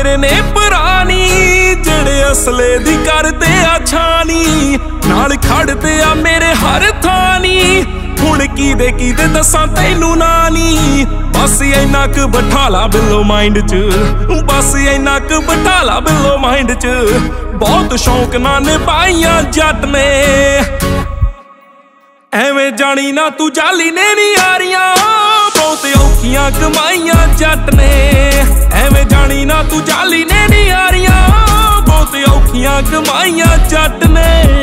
ਤੇਰੇ ਨੇ ਪੁਰਾਣੀ ਜਿਹੜੇ ਅਸਲੇ ਦੀ ਕਰਦੇ ਆ ਛਾਣੀ ਨਾਲ ਖੜਦੇ ਆ ਮੇਰੇ ਹਰ ਥਾਣੀ ਹੁਣ ਕੀਦੇ ਦੱਸਾਂ ਤੈਨੂੰ ਨਾਨੀ ਬਸ ਇੰਨਾ ਕੁ ਬਿਠਾ ਲਾ ਬਿੱਲੋ ਮਾਈਂਡ 'ਚ ਬਸ ਇੰਨਾ ਕੁ ਬਿਠਾ ਲਾ ਬਿੱਲੋ ਮਾਈਂਡ 'ਚ ਬਹੁਤ ਸ਼ੌਂਕ ਨਾਲ ਨਿਭਾਈਆਂ ਜੱਟ ਨੇ ਐਵੇਂ ਜਾਣੀ ਨਾ ਤੂੰ ਜਾਲੀ ਨੇ ਨੀ ਯਾਰੀਆਂ ਬਹੁਤ ਔਖੀਆਂ ਕਮਾਈਆਂ ਜੱਟ ਨੇ ਐਵੇਂ ਜਾਣੀ ਨਾ ਤੂੰ ਜਾਲੀ ਨੇ ਨੀ ਯਾਰੀਆਂ ਬਹੁਤ ਔਖੀਆਂ ਕਮਾਈਆਂ ਜੱਟ ਨੇ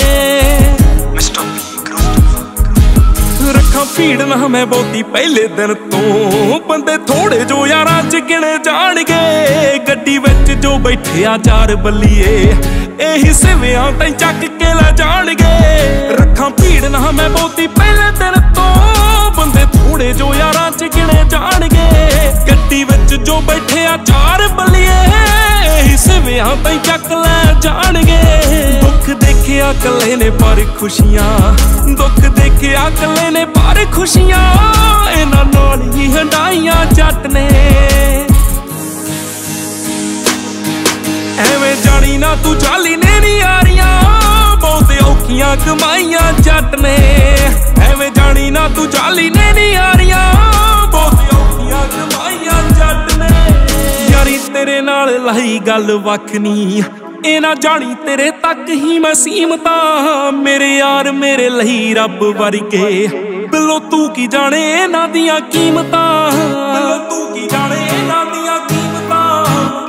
ਰੱਖਾਂ ਭੀੜ ਨਾ ਮੈਂ ਬਹੁਤੀ ਪਹਿਲੇ ਦਿਨ ਤੋਂ ਬੰਦੇ ਥੋੜੇ ਜੋ ਯਾਰਾਂ 'ਚ ਗਿਣੇ ਜਾਣਗੇ ਗੱਡੀ ਵਿੱਚ ਜੋ ਬੈਠੇ ਆ ਚਾਰ ਬੱਲੀਏ ਇਹੀ ਸਿਵਿਆਂ ਤੈਂ ਚੱਕ ਕੇ ਲੈ ਜਾਣਗੇ ਰੱਖਾਂ ਭੀੜ ਨਾ ਮੈਂ ਬਹੁਤੀ ਪਹਿਲੇ ਦਿਨ ਤੋਂ ਬੰਦੇ ਥੋੜੇ ਜੋ ਯਾਰਾਂ 'ਚ ਗਿਣੇ ਜਾਣਗੇ ਗੱਡੀ ਵਿੱਚ ਜੋ ਬੈਠੇ ਆ ਚਾਰ ਬੱਲੀਏ ਇਹੀ ਸਿਵਿਆਂ ਤੈਂ ਚੱਕ ਲੈ ਜਾਣਗੇ ਦੁੱਖ ਦੇਖਿਆ ਕੱਲੇ ਨੇ ਪਰ ਖੁਸ਼ੀਆਂ ਦੁੱਖ ਦੇਖਿਆ ਕੱਲੇ ਨੇ ਪਰ ਖੁਸ਼ੀਆਂ ਇਹਨਾਂ ਨਾਲ ਹੀ ਹੰਡਾਈਆਂ ਜੱਟ ਨੇ ਐਵੇਂ ਜਾਣੀ ਨਾ ਤੂੰ ਜਾਲੀ ਨੇ ਨੀ ਯਾਰੀਆਂ ਬਹੁਤ ਔਖੀਆਂ ਕਮਾਈਆਂ ਜੱਟ ਨੇ ਐਵੇਂ ਜਾਣੀ ਨਾ ਤੂੰ ਜਾਲੀ ਨੇ ਨੀ ਯਾਰੀਆਂ ਬਹੁਤ ਔਖੀਆਂ ਕਮਾਈਆਂ ਜੱਟ ਨੇ ਯਾਰੀ ਤੇਰੇ ਨਾਲ ਲਾਈ ਗੱਲ ਵੱਖ ਨੀ ਇਹ ਨਾ ਜਾਣੀ ਤੇਰੇ ਤੱਕ ਹੀ ਮੈਂ ਸੀਮਤਾ ਮੇਰੇ ਯਾਰ ਮੇਰੇ ਲਈ ਰੱਬ ਵਰਗੇ ਬਿੱਲੋ ਤੂੰ ਕੀ ਜਾਣੇ ਇਹਨਾਂ ਦੀਆਂ ਕੀਮਤਾਂ ਬਿੱਲੋ ਤੂੰ ਕੀ ਜਾਣੇ ਇਹਨਾਂ ਦੀਆਂ ਕੀਮਤਾਂ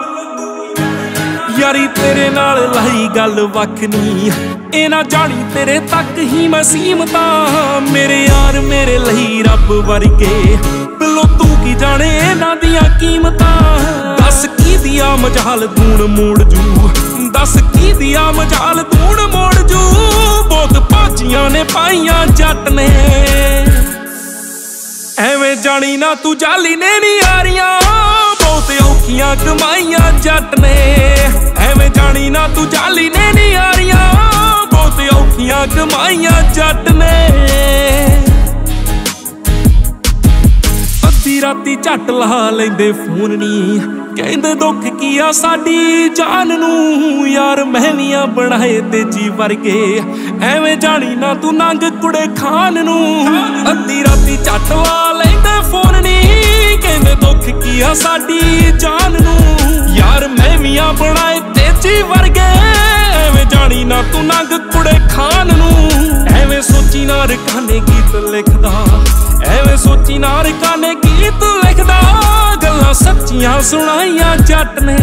ਯਾਰੀ ਤੇਰੇ ਨਾਲ ਲਾਈ ਗੱਲ ਵੱਖ ਨੀ ਇਹ ਨਾ ਜਾਣੀ ਤੇਰੇ ਤੱਕ ਹੀ ਮੈਂ ਸੀਮਤਾ ਮੇਰੇ ਯਾਰ ਮੇਰੇ ਲਈ ਰੱਬ ਵਰਗੇ ਬਿੱਲੋ ਤੂੰ ਕੀ ਜਾਣੇ ਇਹਨਾਂ ਦੀਆਂ ਕੀਮਤਾਂ ਦੱਸ ਕੀ ਦਿਆ ਮਜਾਲ ਤੂਣ ਮੋੜ ਜੂ ਦੱਸ ਕੀ ਦਿਆ ਮਜਾਲ ਤੂਣ ਮੋੜ ਜੂ ਬਹੁਤ ਭਾਜੀਆਂ ਨੇ ਪਾਈਆਂ ਜੱਟ ਨੇ ਐਵੇਂ ਜਾਣੀ ਨਾ ਤੂੰ ਜਾਲੀ ਨੇ ਨੀ ਯਾਰੀਆਂ ਬਹੁਤ ਔਖੀਆਂ ਕਮਾਈਆਂ ਜੱਟ ਨੇ ਐਵੇਂ ਜਾਣੀ ਨਾ ਤੂੰ ਜਾਲੀ ਨੇ ਨੀ ਯਾਰੀਆਂ ਬਹੁਤ ਔਖੀਆਂ ਕਮਾਈਆਂ ਜੱਟ ਨੇ ਅੱਧੀ ਰਾਤੀ ਝੱਟ ਲਾ ਲੈਂਦੇ ਫੋਨ ਨੀ ਕਹਿੰਦੇ ਦੁੱਖ ਕੀ ਆ ਸਾਡੀ ਜਾਨ ਨੂੰ ਯਾਰ ਮਹਿਵੀਆਂ ਬਣਾਏ ਤੇਜੀ ਵਰਗੇ ਐਵੇਂ ਜਾਣੀ ਨਾ ਤੂੰ ਨੰਗ ਕੁੜੇ ਖਾਨ ਨੂੰ ਅੱਧੀ ਰਾਤੀ ਝੱਟ ਲਾ ਲੈਂਦੇ ਫੋਨ ਨੀ ਕਹਿੰਦੇ ਦੁੱਖ ਕੀ ਆ ਸਾਡੀ ਜਾਨ ਨੂੰ ਯਾਰ ਮਹਿਵੀਆਂ ਬਣਾਏ ਤੇਜੀ ਵਰਗੇ ਐਵੇਂ ਜਾਣੀ ਨਾ ਤੂੰ ਨੰਗ ਕੁੜੇ ਖਾਨ ਨੂੰ ਐਵੇਂ ਸੋਚੀ ਨਾ ਰਕਾਨੇ ਗੀਤ ਲਿਖਦਾ ਐਵੇਂ ਸੋਚੀ ਨਾ ਰਕਾਨੇ ਗੀਤ ਲਿਖਦਾ ਗੱਲਾਂ ਸੱਚੀਆਂ ਸੁਣਾਈਆਂ ਜੱਟ ਨੇ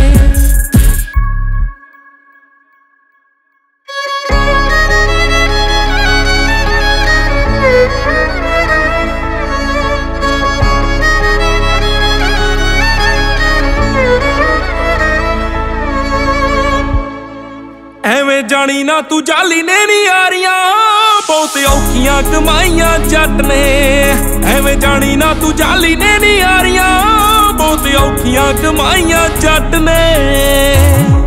ਐਵੇਂ ਜਾਣੀ ਨਾ ਤੂੰ ਜਾਲੀ ਨੇ ਨੀ ਯਾਰੀਆਂ ਬਹੁਤ ਔਖੀਆਂ ਕਮਾਈਆਂ ਜੱਟ ਨੇ ਐਵੇਂ ਜਾਣੀ ਨਾ ਤੂੰ ਜਾਲੀ ਨੇ ਨੀ ਯਾਰੀਆਂ ਬਹੁਤ ਔਖੀਆਂ ਕਮਾਈਆਂ ਜੱਟ ਨੇ